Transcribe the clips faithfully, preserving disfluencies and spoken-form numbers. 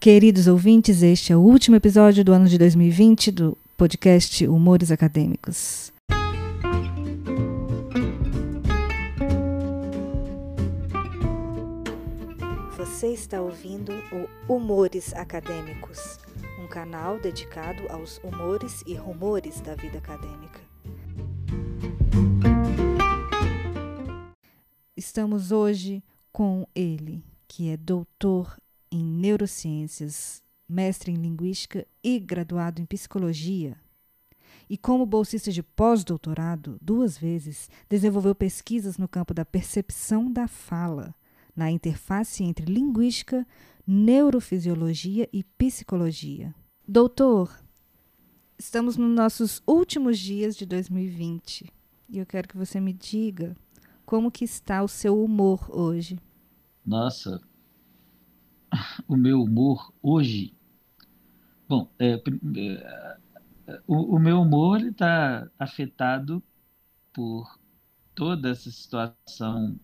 Queridos ouvintes, este é o último episódio do ano de dois mil e vinte do podcast Humores Acadêmicos. Você está ouvindo o Humores Acadêmicos, um canal dedicado aos humores e rumores da vida acadêmica. Estamos hoje com ele, que é doutor em neurociências, mestre em linguística e graduado em psicologia. E como bolsista de pós-doutorado, duas vezes, desenvolveu pesquisas no campo da percepção da fala, na interface entre linguística, neurofisiologia e psicologia. Doutor, estamos nos nossos últimos dias de dois mil e vinte e eu quero que você me diga como que está o seu humor hoje. Nossa, o meu humor hoje... Bom, é, é, o, o meu humor está afetado por toda essa situação,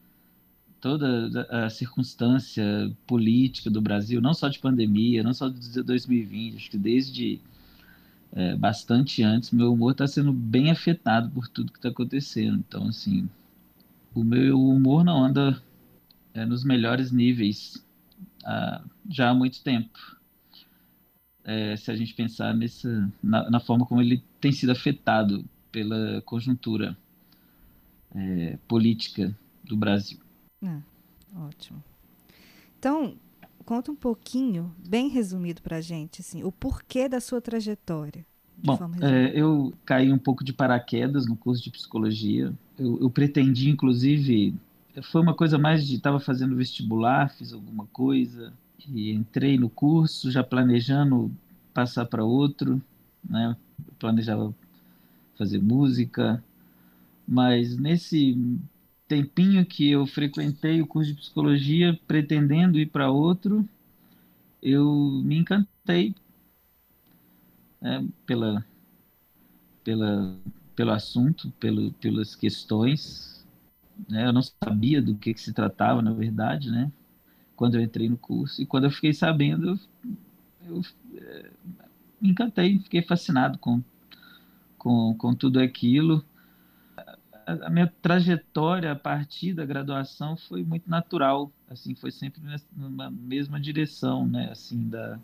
toda a circunstância política do Brasil, não só de pandemia, não só de dois mil e vinte, acho que desde é, bastante antes, meu humor está sendo bem afetado por tudo que está acontecendo. Então, assim, o meu humor não anda é, nos melhores níveis há, já há muito tempo. É, se a gente pensar nessa, na, na forma como ele tem sido afetado pela conjuntura é, política do Brasil. Ah, ótimo. Então, conta um pouquinho, bem resumido para a gente, assim, o porquê da sua trajetória. De Bom, forma resumida. é, eu caí um pouco de paraquedas no curso de psicologia. Eu, eu pretendi, inclusive, foi uma coisa mais de estava fazendo vestibular, fiz alguma coisa e entrei no curso já planejando passar para outro, né? Eu planejava fazer música, mas nesse tempinho que eu frequentei o curso de psicologia, pretendendo ir para outro, eu me encantei, né, pela, pela, pelo assunto, pelo, pelas questões, né? Eu não sabia do que, que se tratava, na verdade, né? Quando eu entrei no curso. E quando eu fiquei sabendo, eu, eu é, me encantei, fiquei fascinado com, com, com tudo aquilo. A minha trajetória a partir da graduação foi muito natural, assim, foi sempre na mesma direção, né, assim, da,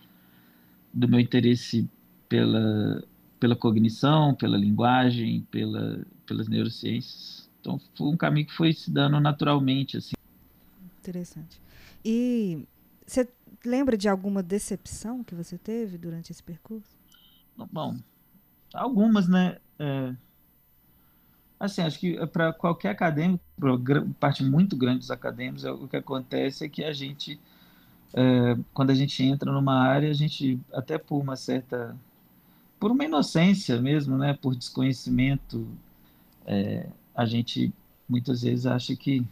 do meu interesse pela, pela cognição, pela linguagem, pela, pelas neurociências. Então, foi um caminho que foi se dando naturalmente, assim. Interessante. E você lembra de alguma decepção que você teve durante esse percurso? Bom, algumas, né, é, assim, acho que para qualquer acadêmico, para parte muito grande dos acadêmicos, o que acontece é que a gente quando a gente entra numa área, a gente, até por uma certa, por uma inocência mesmo, né, por desconhecimento, a gente muitas vezes acha que,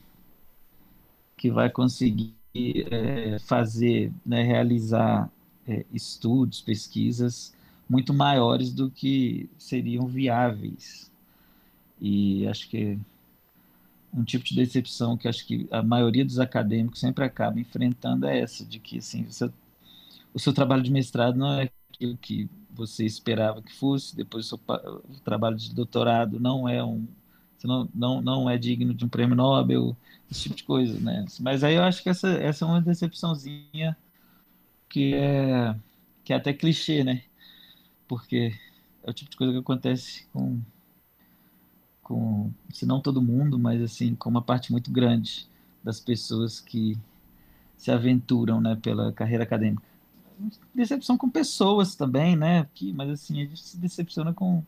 que vai conseguir é, fazer, né, realizar é, estudos, pesquisas muito maiores do que seriam viáveis. E acho que um tipo de decepção que acho que a maioria dos acadêmicos sempre acaba enfrentando é essa, de que assim, você o seu trabalho de mestrado não é aquilo que você esperava que fosse, depois o seu o trabalho de doutorado não é um, você não, não, não é digno de um prêmio Nobel, esse tipo de coisa, né? Mas aí eu acho que essa, essa é uma decepçãozinha que é, que é até clichê, né? Porque é o tipo de coisa que acontece com, com, se não todo mundo, mas assim, com uma parte muito grande das pessoas que se aventuram, né, pela carreira acadêmica. Decepção com pessoas também, né? Que, mas assim, a gente se decepciona com,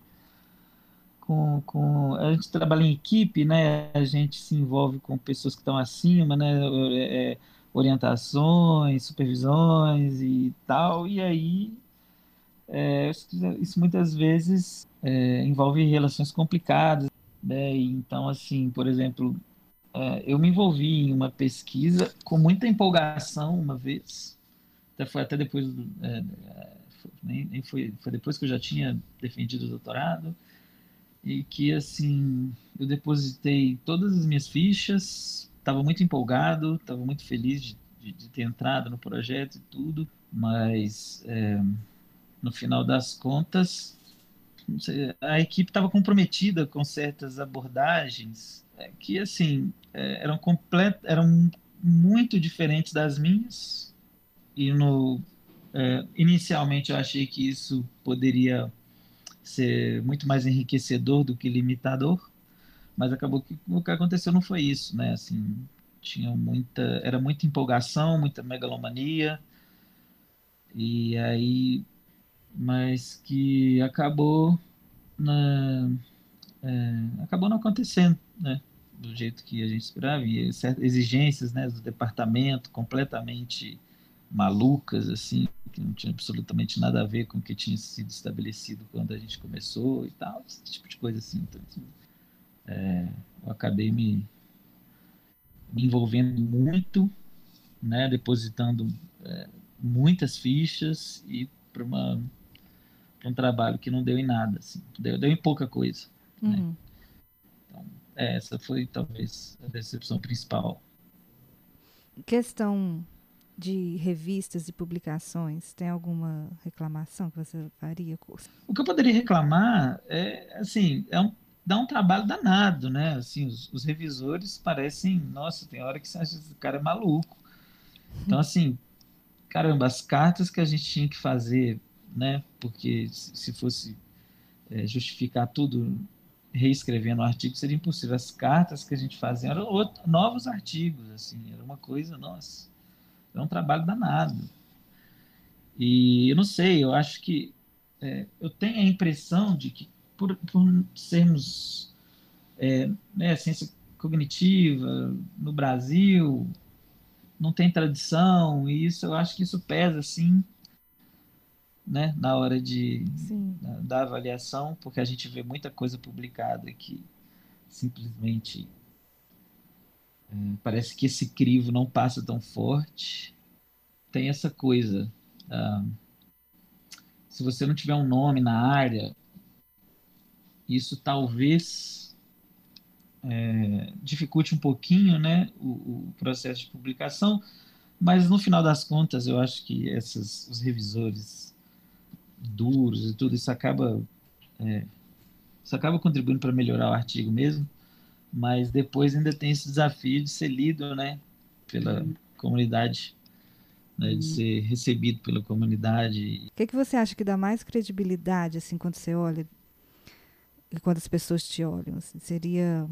com, com. A gente trabalha em equipe, né? A gente se envolve com pessoas que estão acima, né? É, é, orientações, supervisões e tal. E aí, é, isso muitas vezes é, envolve relações complicadas, né? E então, assim, por exemplo, é, eu me envolvi em uma pesquisa com muita empolgação uma vez. Até foi até depois do, é, nem, nem foi, foi depois que eu já tinha defendido o doutorado, e que, assim, eu depositei todas as minhas fichas, estava muito empolgado, estava muito feliz de de, de ter entrado no projeto e tudo, mas é, no final das contas, não sei, a equipe estava comprometida com certas abordagens é, que, assim, é, eram, complet, eram muito diferentes das minhas, e no, é, inicialmente eu achei que isso poderia ser muito mais enriquecedor do que limitador, mas acabou que o que aconteceu não foi isso, né? Assim, tinha muita, era muita empolgação, muita megalomania, e aí, mas que acabou na, é, acabou não acontecendo, né? Do jeito que a gente esperava, e certas exigências, né, do departamento completamente malucas, assim, que não tinha absolutamente nada a ver com o que tinha sido estabelecido quando a gente começou e tal, esse tipo de coisa assim. Então, assim, eu acabei me, me envolvendo muito, né, depositando é, muitas fichas e para uma para um trabalho que não deu em nada, assim, deu, deu em pouca coisa, né? Uhum. Então, é, essa foi talvez a decepção principal. Questão de revistas e publicações, tem alguma reclamação que você faria? O que eu poderia reclamar é, assim, é um, dá um trabalho danado, né? Assim, os, os revisores parecem, nossa, tem hora que você acha que esse cara é maluco. Então, assim, caramba, as cartas que a gente tinha que fazer, né? Porque se se fosse é, justificar tudo reescrevendo o artigo seria impossível. As cartas que a gente fazia eram outro, novos artigos, assim, era uma coisa, nossa, era um trabalho danado. E eu não sei, eu acho que é, eu tenho a impressão de que por, por sermos é, né, ciência cognitiva no Brasil não tem tradição e isso eu acho que isso pesa assim, né, na hora de Sim. da, da avaliação, porque a gente vê muita coisa publicada que simplesmente é, parece que esse crivo não passa tão forte. Tem essa coisa, ah, se você não tiver um nome na área, isso talvez é, dificulte um pouquinho, né, o, o processo de publicação, mas no final das contas eu acho que esses, os revisores duros e tudo isso acaba, é, isso acaba contribuindo para melhorar o artigo mesmo, mas depois ainda tem esse desafio de ser lido, né, pela comunidade, né, de ser recebido pela comunidade. O que, que você acha que dá mais credibilidade, assim, quando você olha e quando as pessoas te olham? Assim, seria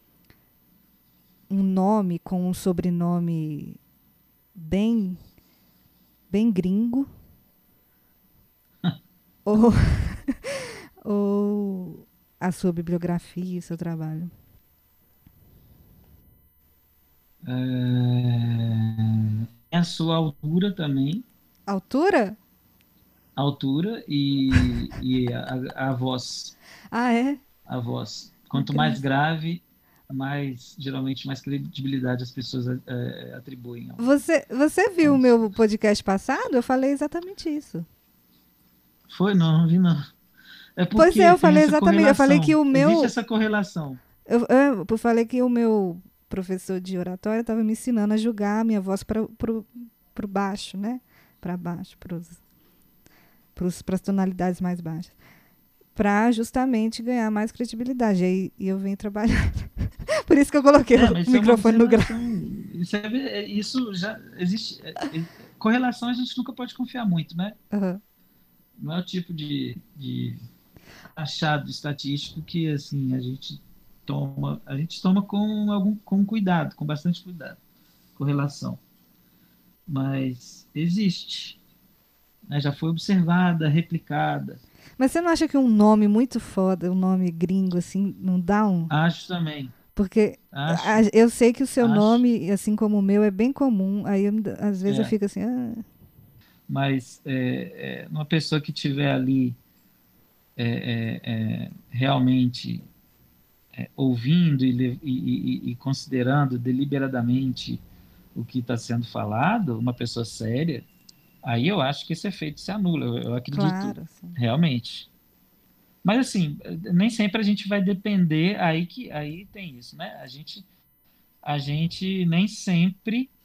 um nome com um sobrenome bem, bem gringo? Ou, ou a sua bibliografia, o seu trabalho? É, a sua altura também, Altura? altura e, e a, a voz, Ah, é? a voz. Quanto mais Engraçado. grave, mais geralmente mais credibilidade as pessoas é, atribuem ao, Você, você viu ao o meu discurso. podcast passado? Eu falei exatamente isso. Foi, não, não vi não. É Pois é, porque eu tem falei essa exatamente. Eu falei que correlação. o Existe meu. essa correlação. Eu, eu, eu falei que o meu professor de oratória estava me ensinando a julgar a minha voz para pro, pro baixo, né? Para baixo, para as tonalidades mais baixas. Para justamente ganhar mais credibilidade. E aí e eu venho trabalhar. Por isso que eu coloquei É, o mas isso é uma microfone no grave. observação. Isso, é, é- isso já existe. é- é- correlação a gente nunca pode confiar muito, né? Uhum. Não é o tipo de, de achado estatístico que assim a gente toma, a gente toma com algum com cuidado, com bastante cuidado, correlação. Mas existe, né? Já foi observada, replicada. Mas você não acha que um nome muito foda, um nome gringo, assim, não dá um. Acho também, Porque a- acho, eu sei que o seu acho, nome, assim como o meu, é bem comum. Aí eu me dá- às vezes eu é. fico assim, ah, Mas é, é, uma pessoa que tiver ali é, é, é, realmente é, ouvindo e, le- e- e- e considerando deliberadamente o que está sendo falado, uma pessoa séria, aí eu acho que esse efeito se anula. Eu, eu acredito claro, assim. realmente. Mas assim, nem sempre a gente vai depender. Aí que aí tem isso, né? A gente, a gente nem sempre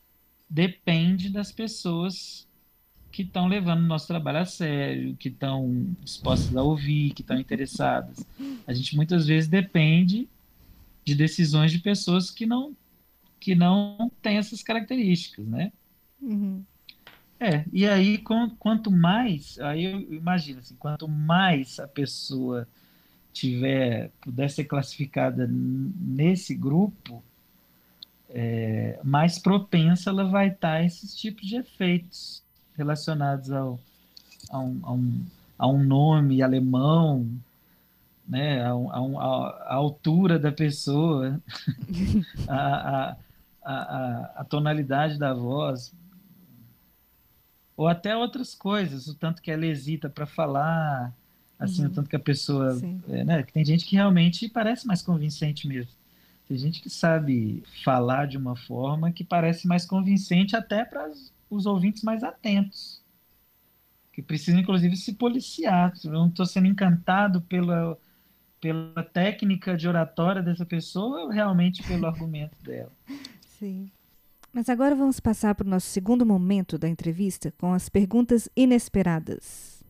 depende das pessoas que estão levando o nosso trabalho a sério, que estão dispostas a ouvir, que estão interessadas. A gente muitas vezes depende de decisões de pessoas que não que não têm essas características, né? Uhum. É, e aí com- quanto mais, aí eu imagino assim, quanto mais a pessoa tiver, puder ser classificada n- nesse grupo, é, mais propensa ela vai estar a esses tipos de efeitos relacionados ao, a, um, a, um, a um nome alemão, né, a, um- a, um- a- a altura da pessoa, a, a, a, a a tonalidade da voz, ou até outras coisas, o tanto que ela hesita para falar, assim, o Uhum. tanto que a pessoa, Sim. é, né, que tem gente que realmente parece mais convincente mesmo. Tem gente que sabe falar de uma forma que parece mais convincente até para os ouvintes mais atentos, que precisam inclusive se policiar. Eu não estou sendo encantado pela, pela técnica de oratória dessa pessoa ou realmente pelo argumento dela. Sim. Mas agora vamos passar para o nosso segundo momento da entrevista com as perguntas inesperadas.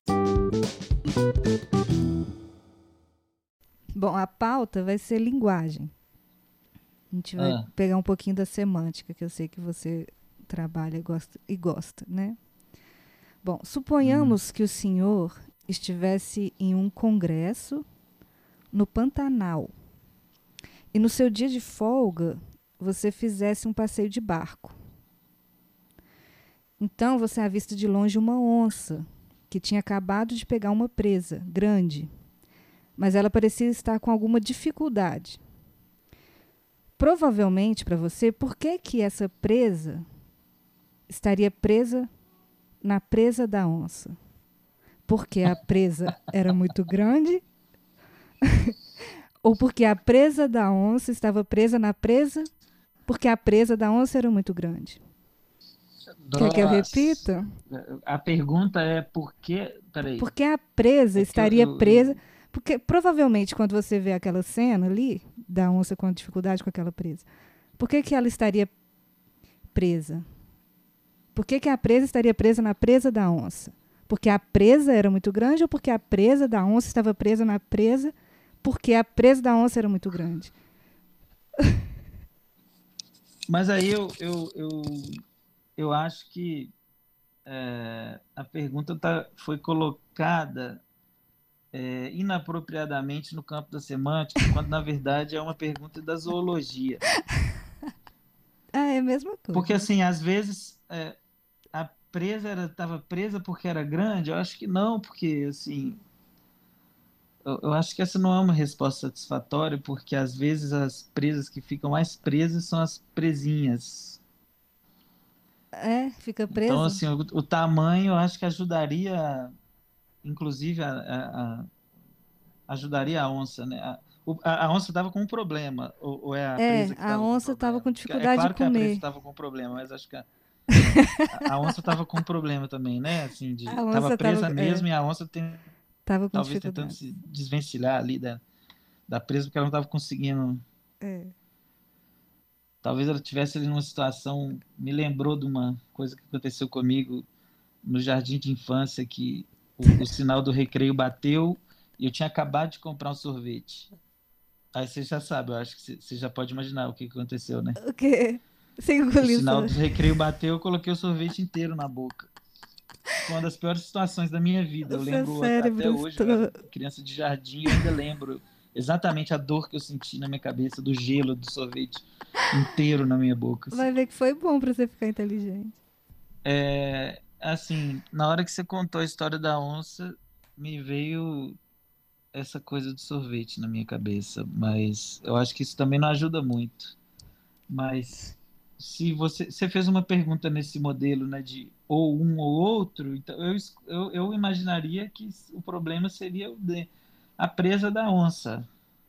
Bom, a pauta vai ser linguagem. A gente vai Ah, pegar um pouquinho da semântica, que eu sei que você trabalha e gosta, e gosta, né? Bom, hum, suponhamos que o senhor estivesse em um congresso no Pantanal e no seu dia de folga você fizesse um passeio de barco. Então você avista de longe uma onça que tinha acabado de pegar uma presa grande, mas ela parecia estar com alguma dificuldade. Provavelmente para você, por que que essa presa estaria presa na presa da onça? Porque a presa era muito grande ou porque a presa da onça estava presa na presa porque a presa da onça era muito grande? Quer que eu nossa. repita? A pergunta é por que. Peraí, Porque a presa é que eu, estaria eu, presa. eu- Porque provavelmente quando você vê aquela cena ali, da onça com dificuldade com aquela presa, por que, que ela estaria presa? Por que, que a presa estaria presa na presa da onça? Porque a presa era muito grande ou porque a presa da onça estava presa na presa porque a presa da onça era muito grande? Mas aí eu, eu, eu, eu acho que é, a pergunta tá, foi colocada é, inapropriadamente no campo da semântica, quando na verdade é uma pergunta da zoologia. Ah, é a mesma Porque coisa, né? assim, às vezes é, a presa era estava presa porque era grande. Eu acho que não, porque assim, eu, eu acho que essa não é uma resposta satisfatória, porque às vezes as presas que ficam mais presas são as presinhas. É, fica Então, presa. assim, o, o tamanho eu acho que ajudaria, inclusive, a, a- a- ajudaria a onça, né? A, o- a- a onça estava com um problema, ou, ou é a É, presa que a estava com um onça estava com problema? Porque é dificuldade de claro que a presa comer. estava com um problema, mas acho que a, a- a onça estava com um problema também, né? Assim, de, A estava onça estava presa é, mesmo e a onça tem, tava com talvez tentando dificuldade. se desvencilhar ali da, da presa, porque ela não estava conseguindo. É. Talvez ela tivesse ali numa situação. Me lembrou de uma coisa que aconteceu comigo no jardim de infância, que o, o sinal do recreio bateu e eu tinha acabado de comprar um sorvete. Aí você já sabe, eu acho que você você já pode imaginar o que que aconteceu, né? O quê? Sem O engolir só. sinal do recreio bateu, eu coloquei o sorvete inteiro na boca. Foi uma das piores situações da minha vida. O Eu seu lembro até cérebro hoje, eu era estou... criança de jardim, eu ainda lembro exatamente a dor que eu senti na minha cabeça do gelo do sorvete inteiro na minha boca, assim. Vai ver que foi bom para você ficar inteligente. É, assim, na hora que você contou a história da onça, me veio essa coisa do sorvete na minha cabeça, mas eu acho que isso também não ajuda muito. Mas se você, você fez uma pergunta nesse modelo, né, de ou um ou outro, então eu, es- eu, eu imaginaria que o problema seria o de, a presa da onça.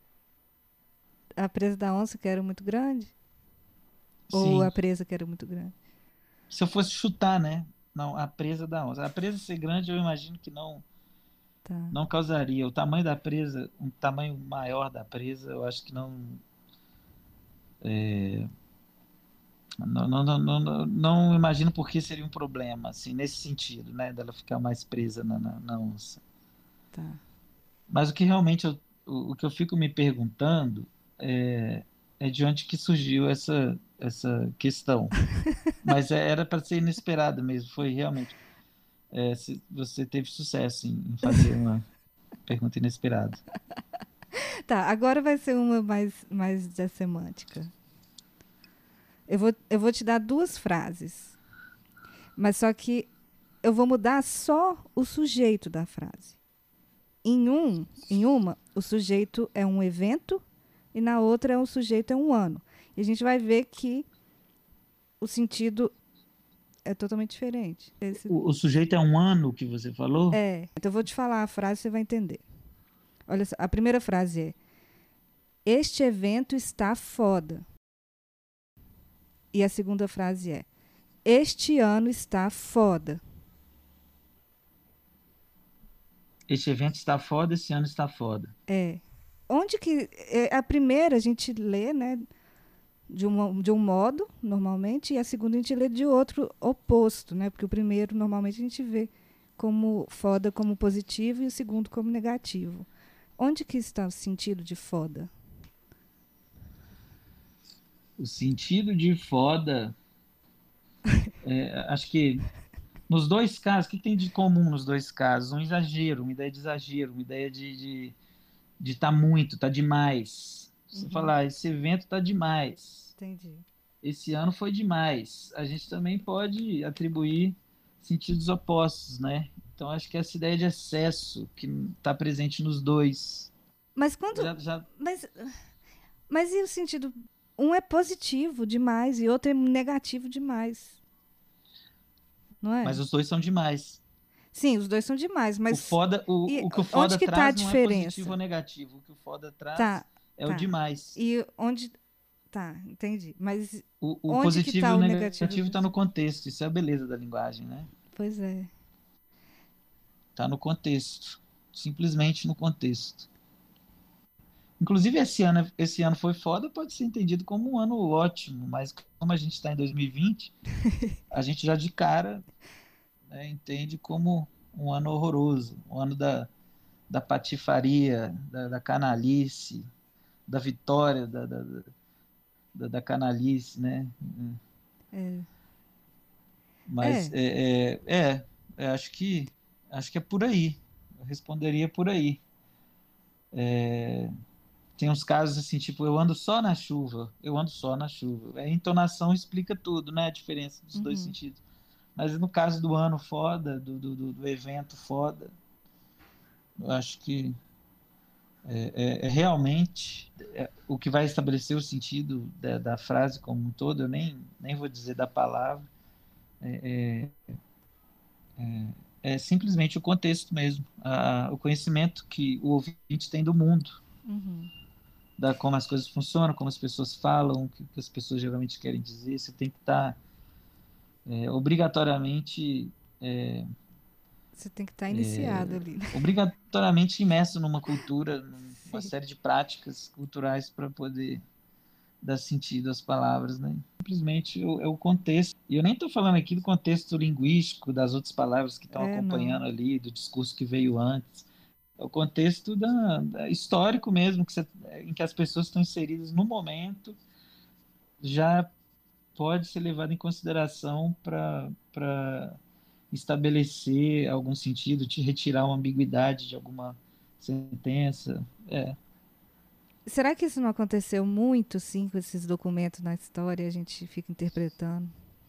A presa da onça que era muito grande? Ou a Sim, presa que era muito grande? se eu fosse chutar, né? Não, a presa da onça. A presa ser grande, eu imagino que não Tá. não causaria. O tamanho da presa, um tamanho maior da presa, eu acho que não Não, não, não, não, não não imagino por que seria um problema, assim, nesse sentido, né, dela ficar mais presa na, na, na onça. Tá. Mas o que realmente eu, o, o que eu fico me perguntando é, é de onde que surgiu essa, essa questão. Mas é- era para ser inesperado mesmo, foi realmente. É, se você teve sucesso em, em fazer uma pergunta inesperada. Tá, agora vai ser uma mais, mais da semântica. Eu vou, eu vou te dar duas frases, mas só que eu vou mudar só o sujeito da frase. Em um, em uma, o sujeito é um evento e na outra o sujeito é um ano. E a gente vai ver que o sentido é totalmente diferente. Esse, O, o sujeito é um ano que você falou? é. Então eu vou te falar a frase, você vai entender. Olha só, a primeira frase é: este evento está foda. E a segunda frase é: este ano está foda. Este evento está foda, esse ano está foda. É. Onde que. É, a primeira a gente lê, né? De um, de um modo, normalmente, e a segunda a gente lê de outro oposto, né? Porque o primeiro, normalmente, a gente vê como foda como positivo e o segundo como negativo. Onde que está o sentido de foda? O sentido de foda, é, acho que nos dois casos, o que tem de comum nos dois casos? Um exagero, uma ideia de exagero, uma ideia de de de tá muito, tá demais. Você Uhum, falar, ah, esse evento tá demais. entendi. Esse ano foi demais. A gente também pode atribuir sentidos opostos, né? Então acho que essa ideia de excesso que está presente nos dois. Mas quando. Já, já, Mas, mas e o sentido? Um é positivo demais e outro é negativo demais, não mas é? os dois são demais. Sim, os dois são demais, O mas foda, e o, o que o onde foda que está a traz não é positivo ou diferença? negativo. O que o foda Tá, traz é o tá. demais. E onde. Tá, entendi. Mas O, o onde que positivo e está o o negativo negativo está disso? no contexto. Isso é a beleza da linguagem, né? Pois é. Está no contexto. Simplesmente no contexto. Inclusive, esse ano, esse ano foi foda, pode ser entendido como um ano ótimo, mas como a gente está em dois mil e vinte, a gente já de cara, né, entende como um ano horroroso, um ano da, da patifaria, da, da canalice, da vitória da, da, da, da canalice, né? É. Mas É. é, é, é, é, acho que acho que é por aí. Eu responderia por aí. Tem uns casos assim, tipo, eu ando só na chuva, eu ando só na chuva. A entonação explica tudo, né? A diferença dos dois Uhum. sentidos. Mas no caso do ano foda, do, do, do- do evento foda, eu acho que é, é- é realmente é, o que vai estabelecer o sentido da, da frase como um todo. Eu nem, nem vou dizer da palavra, é simplesmente o contexto mesmo, a- o conhecimento que o ouvinte tem do mundo, Uhum. da como as coisas funcionam, como as pessoas falam, o que, que as pessoas geralmente querem dizer. Você tem que estar é, obrigatoriamente é, Você tem que estar iniciado ali, né? obrigatoriamente imerso numa cultura, numa Sim. série de práticas culturais para poder dar sentido às palavras, né? Simplesmente o- é o contexto. E eu nem estou falando aqui do contexto linguístico, das outras palavras que estão É, não. acompanhando ali, do discurso que veio antes. É o contexto da, da- histórico mesmo, que você- em que as pessoas estão inseridas no momento, já pode ser levado em consideração para para estabelecer algum sentido, te retirar uma ambiguidade de alguma sentença. É. Será que isso não aconteceu muito, sim, com esses documentos na história e a gente fica interpretando?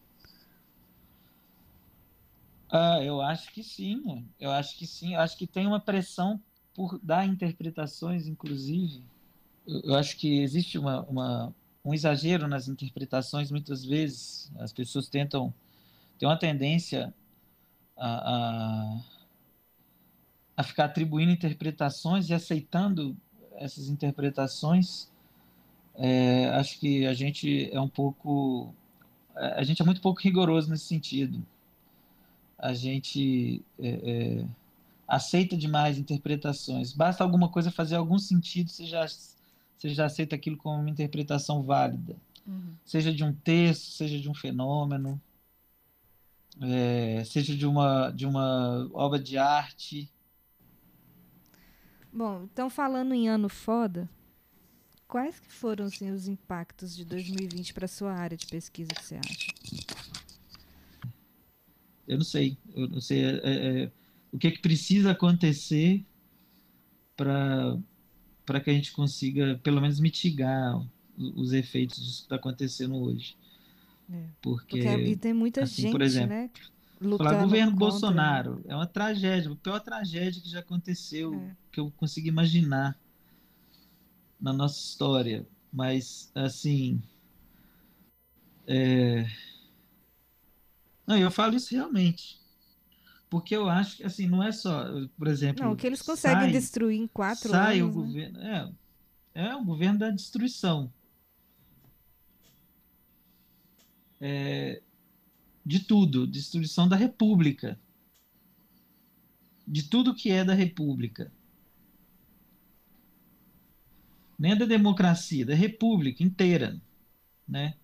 Ah, eu acho que sim, eu acho que sim, eu acho que tem uma pressão por dar interpretações, inclusive. Eu, eu acho que existe uma, uma, um exagero nas interpretações, muitas vezes. As pessoas tentam, tem uma tendência a, a, a ficar atribuindo interpretações e aceitando essas interpretações. É, acho que a gente é um pouco, a gente é muito pouco rigoroso nesse sentido. A gente é, é, aceita demais interpretações. Basta alguma coisa fazer algum sentido, você já, você já aceita aquilo como uma interpretação válida. Uhum. Seja de um texto, seja de um fenômeno, é, seja de uma, de uma obra de arte. Bom, então falando em ano foda, quais que foram assim, os impactos de dois mil e vinte para sua área de pesquisa que você acha? Eu não sei, eu não sei é, é, é, o que, que precisa acontecer para para que a gente consiga, pelo menos, mitigar os efeitos disso que está acontecendo hoje. É. Porque é, e Porque, tem muita assim, por gente, exemplo, né, falar lutando governo contra, né? Bolsonaro é uma tragédia, a pior tragédia que já aconteceu, É. que eu consigo imaginar na nossa história. Mas, assim, é... não, eu falo isso realmente, porque eu acho que, assim, não é só, por Não, o exemplo, que eles conseguem sai, destruir em quatro sai o anos, né? governo, é, é o governo da destruição de tudo, destruição da República, de tudo que é da República. Nem da democracia, da República inteira, né?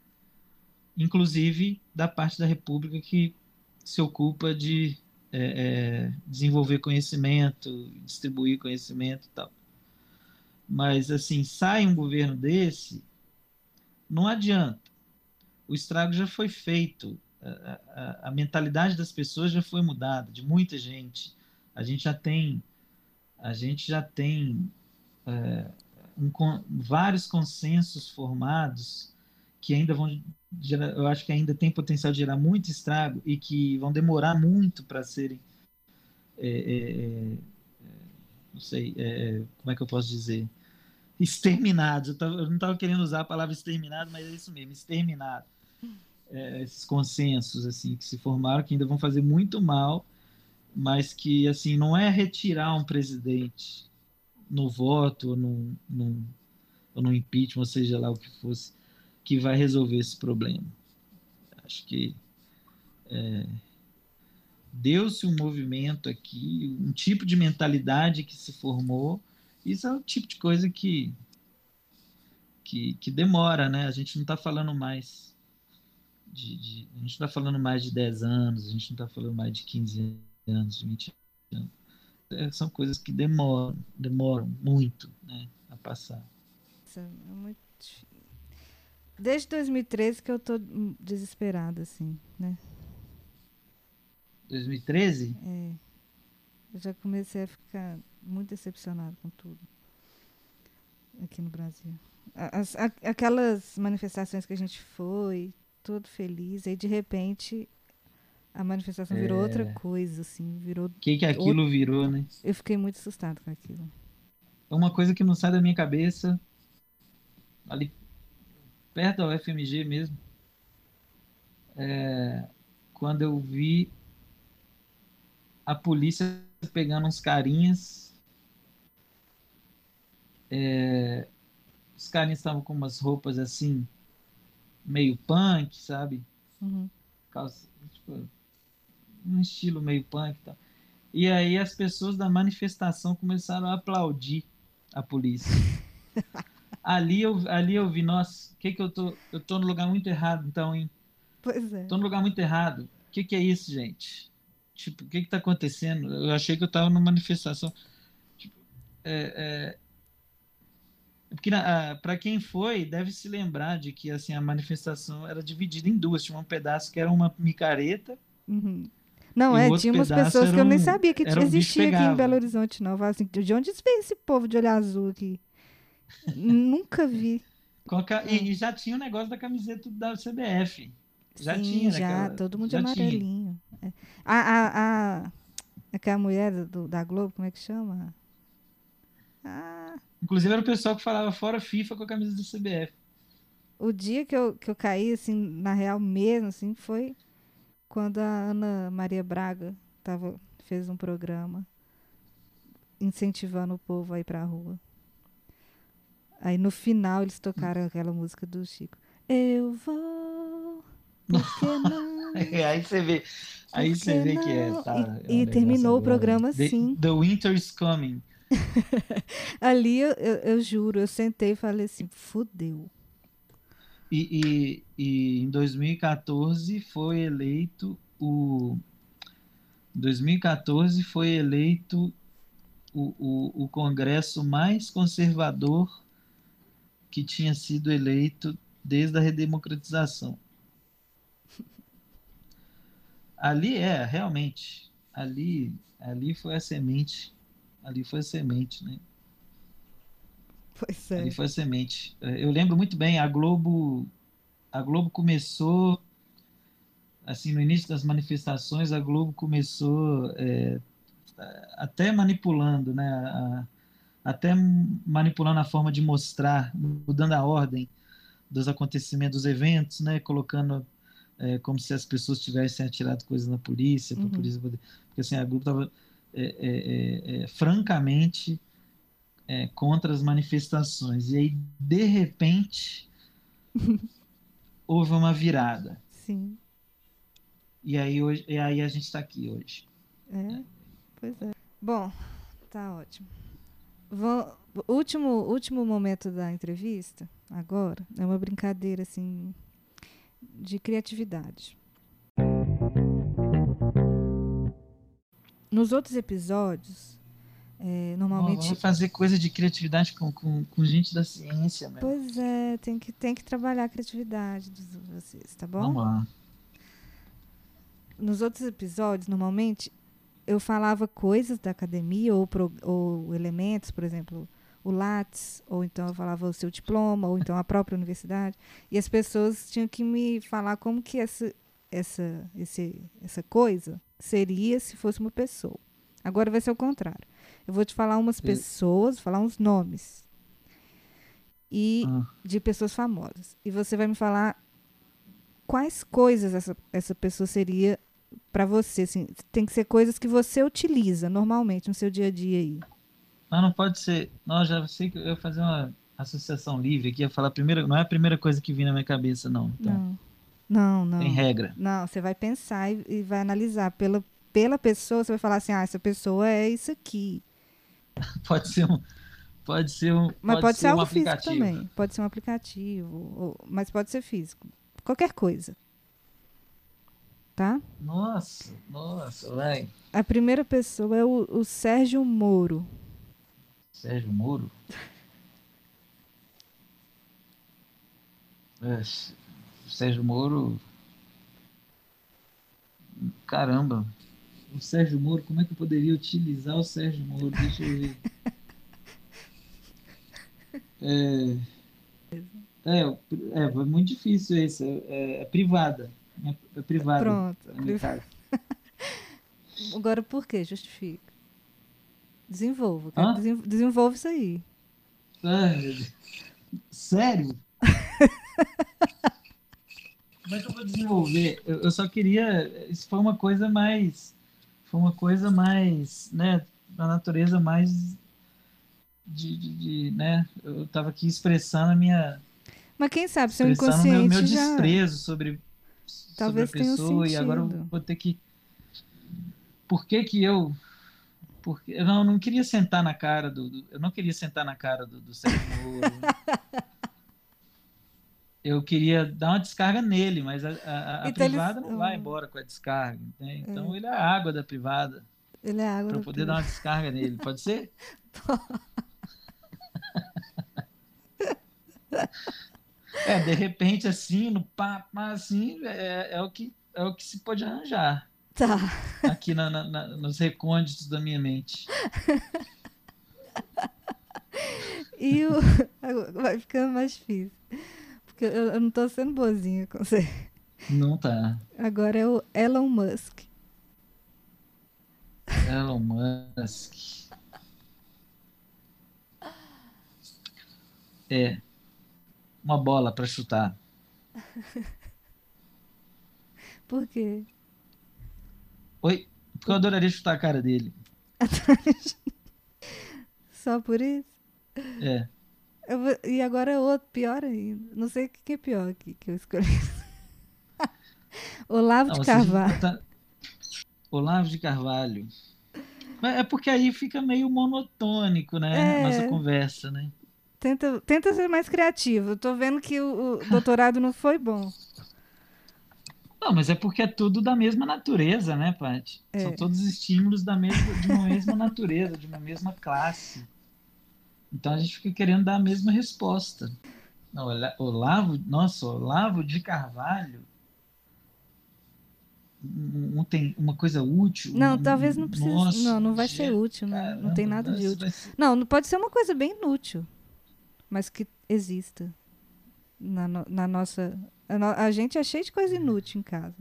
Inclusive da parte da República que se ocupa de é, é, desenvolver conhecimento, distribuir conhecimento e tal. Mas, assim, sai um governo desse, não adianta. O estrago já foi feito, a, a, a mentalidade das pessoas já foi mudada, de muita gente. A gente já tem, a gente já tem um, vários consensos formados que ainda vão gerar, eu acho que ainda tem potencial de gerar muito estrago e que vão demorar muito para serem, é, é, é, não sei, é, como é que eu posso dizer, exterminados. Eu, tava, eu não estava querendo usar a palavra exterminado, mas é isso mesmo, exterminado. É, esses consensos assim que se formaram que ainda vão fazer muito mal, mas que assim não é retirar um presidente no voto ou no, no, ou no impeachment, ou seja lá o que fosse, que vai resolver esse problema. Acho que é, deu-se um movimento aqui, um tipo de mentalidade que se formou. Isso é o tipo de coisa que, que, que demora, né? A gente não está falando mais de, de, a gente não está falando mais de dez anos, a gente não está falando mais de quinze anos, de vinte anos. É, são coisas que demoram, demoram muito, né, a passar. Isso é muito difí- Desde dois mil e treze que eu tô hum, desesperada, assim, né? dois mil e treze? É, eu já comecei a ficar muito decepcionada com tudo aqui no Brasil. As, a- aquelas manifestações que a gente foi, todo feliz, aí de repente a manifestação virou outra É, coisa, assim, virou o que que outro. aquilo virou, né? Eu fiquei muito assustada com aquilo. É uma coisa que não sai da minha cabeça, ali perto da U F M G mesmo, quando eu vi a polícia pegando uns carinhas, os carinhas estavam com umas roupas assim, meio punk, sabe? Uhum. Calça, tipo, um estilo meio punk e tal. E aí as pessoas da manifestação começaram a aplaudir a polícia. Ali eu, ali eu vi, nossa, que que eu tô, eu tô no lugar muito errado, então, hein? Pois é. Tô no lugar muito errado. O que que é isso, gente? Tipo, o que que tá acontecendo? Eu achei que eu tava numa manifestação. Tipo, é, é, porque para quem foi, deve se lembrar de que assim a manifestação era dividida em duas. Tinha um pedaço que era uma micareta Uhum. Não, e o é, outro tinha umas pedaço pessoas que era eu nem um, sabia que t- era um bicho existia aqui em Belo pegava. Horizonte, não. Eu falava assim, de onde veio esse povo de olho azul aqui? Nunca vi. Com a ca- Ah, e, e já tinha o negócio da camiseta da C B F. Já sim, tinha já, naquela. todo mundo de Já tinha. amarelinho. É. A, a, a, aquela mulher do, da Globo, como é que chama? Ah, Inclusive era o pessoal que falava fora FIFA com a camisa da C B F. o dia que eu, que eu caí, assim, na real mesmo, assim, foi quando a Ana Maria Braga tava, fez um programa incentivando o povo a ir pra rua. Aí no final eles tocaram aquela música do Chico. Eu vou, por que não? Aí você vê, aí Por você que vê que é, não? E, tá, é um e negócio terminou o agora. programa The, assim. the Winter is Coming. Ali eu, eu, eu juro, eu sentei e falei assim, fudeu. E, e, e em dois mil e quatorze foi eleito o. Em dois mil e quatorze foi eleito o, o, o Congresso mais conservador que tinha sido eleito desde a redemocratização. Ali é, realmente, ali, ali foi a semente, ali foi a semente, né? Pois Ali é. foi a semente. Eu lembro muito bem, a Globo, a Globo começou, assim, no início das manifestações, a Globo começou é, até manipulando, né? A, até manipulando a forma de mostrar, mudando a ordem dos acontecimentos, dos eventos, né? Colocando é, como se as pessoas tivessem atirado coisas na polícia, para a Uhum. polícia poder... Porque assim, a Globo estava é, é, é, é, francamente é, contra as manifestações. E aí, de repente, houve uma virada. Sim. E aí, hoje, e aí a gente está aqui hoje. É, pois é. Bom, tá ótimo. Vou, último, último momento da entrevista, agora, é uma brincadeira assim de criatividade. Nos outros episódios, é, normalmente. Vamos fazer coisa de criatividade com, com, com gente da ciência, meu. Pois é, tem que, tem que trabalhar a criatividade de vocês, tá bom? Vamos lá. Nos outros episódios, normalmente, eu falava coisas da academia ou, pro, ou elementos, por exemplo, o Lattes, ou então eu falava o seu diploma, ou então a própria universidade, e as pessoas tinham que me falar como que essa, essa, esse, essa coisa seria se fosse uma pessoa. Agora vai ser o contrário. Eu vou te falar umas pessoas, falar uns nomes e Ah. de pessoas famosas. E você vai me falar quais coisas essa, essa pessoa seria para você. Assim, tem que ser coisas que você utiliza normalmente no seu dia a dia aí. Não, não pode ser. Não, já sei que eu ia fazer uma associação livre aqui, ia falar a primeira, não é a primeira coisa que vem na minha cabeça, não. Então, Não, não, não. tem regra. Não, você vai pensar e, e vai analisar. Pela, pela pessoa, você vai falar assim, ah, essa pessoa é isso aqui. Pode ser um, pode ser um, Mas pode pode ser ser um algo físico aplicativo. também. Pode ser um aplicativo, ou, mas pode ser físico. Qualquer coisa. Tá? Nossa, nossa, vai. A primeira pessoa é o, o Sérgio Moro. Sérgio Moro? É, Sérgio Moro. Caramba. O Sérgio Moro, como é que eu poderia utilizar o Sérgio Moro? Deixa eu ver. É, é, é, é muito difícil isso. É, é privada. É, é privada. Pronto. É meu caso. Agora por quê? Justifica. Desenvolva. Hã? Desen- desenvolve isso aí. Ai, meu Deus. Sério? Como é que eu vou desenvolver? Eu, eu só queria. Isso foi uma coisa mais. Foi uma coisa mais. Né? Da natureza mais. De, de, de, né? Eu estava aqui expressando a minha. Mas quem sabe seu Expressando o meu, meu inconsciente já desprezo sobre, sobre a talvez tenha um pessoa. E agora eu sentido. vou ter que. Por que que eu. Porque eu não, não queria sentar na cara do, do. Eu não queria sentar na cara do, do Sérgio Moro. Eu queria dar uma descarga nele, mas a, a, a Então ele, privada não vai oh, embora com a descarga. Né? Então é, ele é a água da privada, ele é água para eu da poder dar uma privada. descarga nele. Pode ser? É, de repente, assim, no papo, assim, é, é, o que, é o que se pode arranjar Tá. aqui na, na, na, nos recônditos da minha mente. E o. Vai ficando mais difícil. Porque eu, eu não tô sendo boazinha com você. Não tá. Agora é o Elon Musk. Elon Musk. É. Uma bola para chutar. Por quê? Oi? Porque eu adoraria chutar a cara dele. Só por isso? É. Eu vou- e agora é outro, pior ainda. Não sei o que que é pior aqui que eu escolhi. Olavo Não, de você Carvalho. tá... Olavo de Carvalho. Mas é porque aí fica meio monotônico, né? A nossa É, conversa, né? Tenta, tenta ser mais criativo. Eu tô vendo que o, o doutorado não foi bom. Não, mas é porque é tudo da mesma natureza, né, Paty? São É. todos estímulos da mesma, de uma mesma natureza, de uma mesma classe. Então a gente fica querendo dar a mesma resposta. Não, Ola- Olavo, nossa, Olavo de Carvalho, um, um tem uma coisa útil, um- Não, talvez não um- precise. nossa, Não, não um vai ser gênio, útil. Não, não tem caramba, nada de nossa, útil. vai ser. Não, não pode ser uma coisa bem inútil, mas que exista na, no- na nossa. A, no- a gente é cheio de coisa inútil em casa.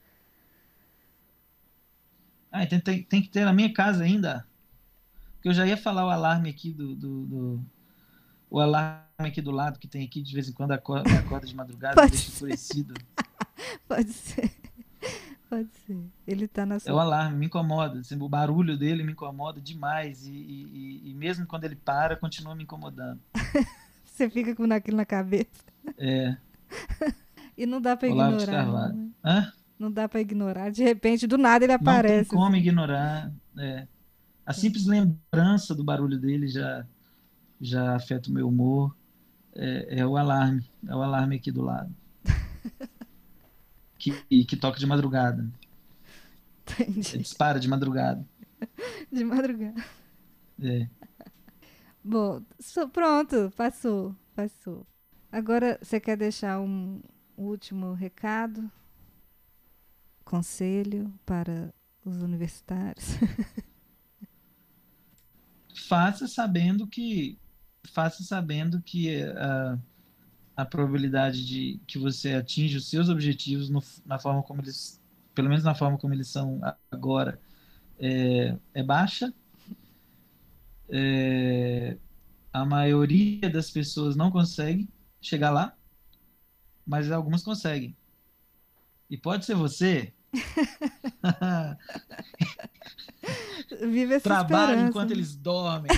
Ah, tem, tem, tem que ter na minha casa ainda, porque eu já ia falar o alarme aqui do, do, do- o alarme aqui do lado que tem aqui, de vez em quando acorda, me acorda de madrugada, me Pode deixa ser, enfurecido. pode ser, pode ser. Ele tá na É sua. o alarme, me incomoda. Assim, o barulho dele me incomoda demais. E, e, e- e mesmo quando ele para, continua me incomodando. Você fica com aquilo na cabeça. É, E não dá pra Olavo de ignorar, não, Carvalho. né? Hã? Não dá pra ignorar. De repente, do nada ele Não tem aparece, como assim. ignorar. É. A Tem. simples lembrança do barulho dele já, já afeta o meu humor. É, é o alarme. É o alarme aqui do lado. Que, que toca de madrugada. É, Entendi. dispara de madrugada. De madrugada. É. Bom, so- pronto, passou, passou. Agora, você quer deixar um último recado, conselho para os universitários? Faça sabendo que. Faça sabendo que a, a probabilidade de que você atinja os seus objetivos no- na forma como eles, pelo menos na forma como eles são agora, é, é baixa. É, a maioria das pessoas não consegue chegar lá, mas algumas conseguem. E pode ser você. Vive essa Trabalhe esperança, enquanto né? eles dormem.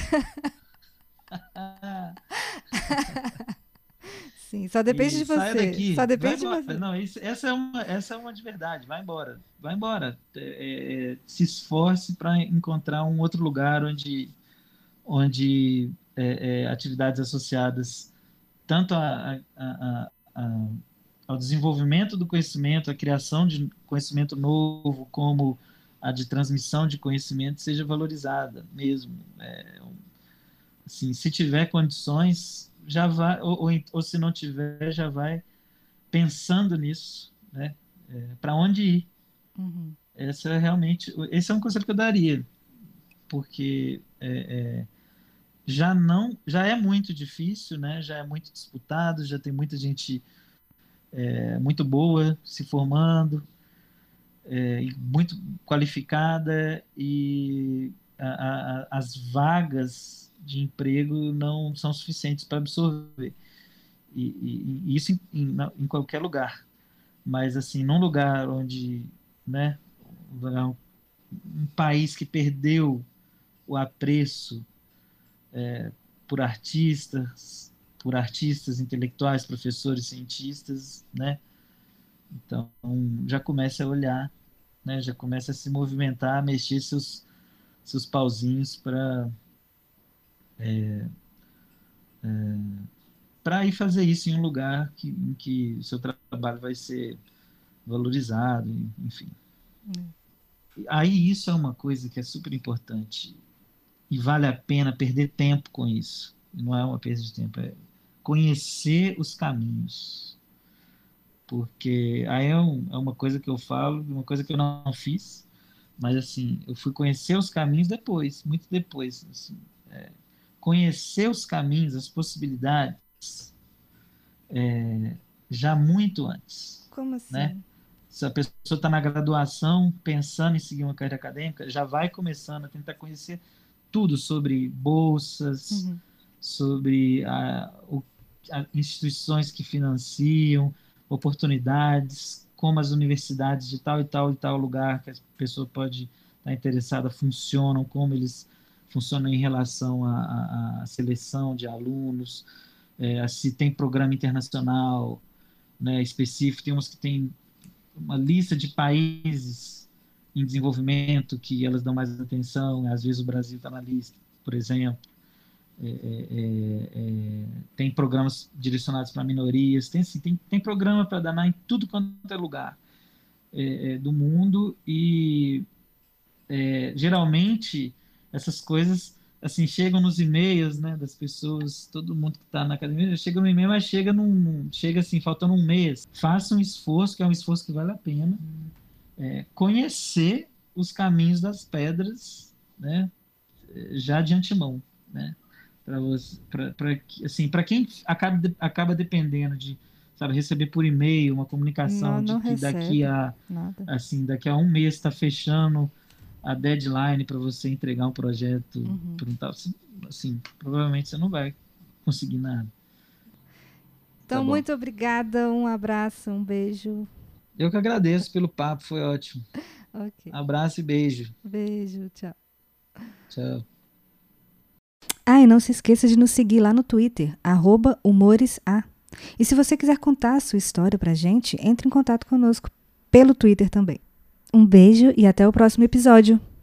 Sim, só depende E de saia você. Só daqui, vai depende de embora. você. Não, isso- essa é uma, essa é uma de verdade. Vai embora, vai embora. É, é, se esforce para encontrar um outro lugar onde, onde é, é, atividades associadas tanto a, a, a, a, ao desenvolvimento do conhecimento, a criação de conhecimento novo, como a de transmissão de conhecimento seja valorizada mesmo. É, assim, se tiver condições, já vai, ou, ou, ou se não tiver, já vai pensando nisso, né? É, para onde ir? Uhum. Essa é realmente, esse é um conselho que eu daria, porque é, é, já não, já é muito difícil, né? Já é muito disputado, já tem muita gente é, muito boa se formando, é, e muito qualificada e a, a, as vagas de emprego não são suficientes para absorver. E, e, e isso em, em, em qualquer lugar. Mas assim, num lugar onde, né, um, um país que perdeu o apreço por artistas, por artistas, intelectuais, professores, cientistas, né? Então já começa a olhar, né? Já começa a se movimentar, a mexer seus seus pauzinhos para para ir fazer isso em um lugar que, em que o seu trabalho vai ser valorizado, enfim. É. Aí isso é uma coisa que é super importante e vale a pena perder tempo com isso. Não é uma perda de tempo, é conhecer os caminhos. Porque aí é, um, é uma coisa que eu falo, uma coisa que eu não fiz, mas assim, eu fui conhecer os caminhos depois, muito depois. Assim, é, conhecer os caminhos, as possibilidades, já muito antes, Como né? assim? Se a pessoa está na graduação, pensando em seguir uma carreira acadêmica, já vai começando a tentar conhecer tudo sobre bolsas, Uhum. sobre a, o, a instituições que financiam, oportunidades, como as universidades de tal e tal e tal lugar que a pessoa pode estar interessada funcionam, como eles funcionam em relação à, à seleção de alunos, é, se tem programa internacional, né, específico, tem uns que tem uma lista de países em desenvolvimento que elas dão mais atenção, às vezes o Brasil está na lista, por exemplo. é, é, é, tem programas direcionados para minorias, tem, assim, tem, tem programa para danar em tudo quanto é lugar é, é, do mundo, e é, geralmente essas coisas assim chegam nos e-mails, né, das pessoas, todo mundo que está na academia, chega no e-mail, mas chega num, chega assim, faltando um mês. Faça um esforço, que é um esforço que vale a pena, é, conhecer os caminhos das pedras, né, já de antemão, né, para você, para assim, para quem acaba acaba dependendo de, sabe, receber por e-mail uma comunicação Não, de não que daqui recebe a nada. assim, daqui a um mês está fechando a deadline para você entregar um projeto Uhum. para um tal, assim, assim, provavelmente você não vai conseguir nada. Então, Tá bom. muito obrigada, um abraço, um beijo. Eu que agradeço pelo papo, foi ótimo. Ok. Abraço e beijo. Beijo, tchau. Tchau. Ah, e não se esqueça de nos seguir lá no Twitter, arroba humoresa. E se você quiser contar a sua história pra gente, entre em contato conosco pelo Twitter também. Um beijo e até o próximo episódio.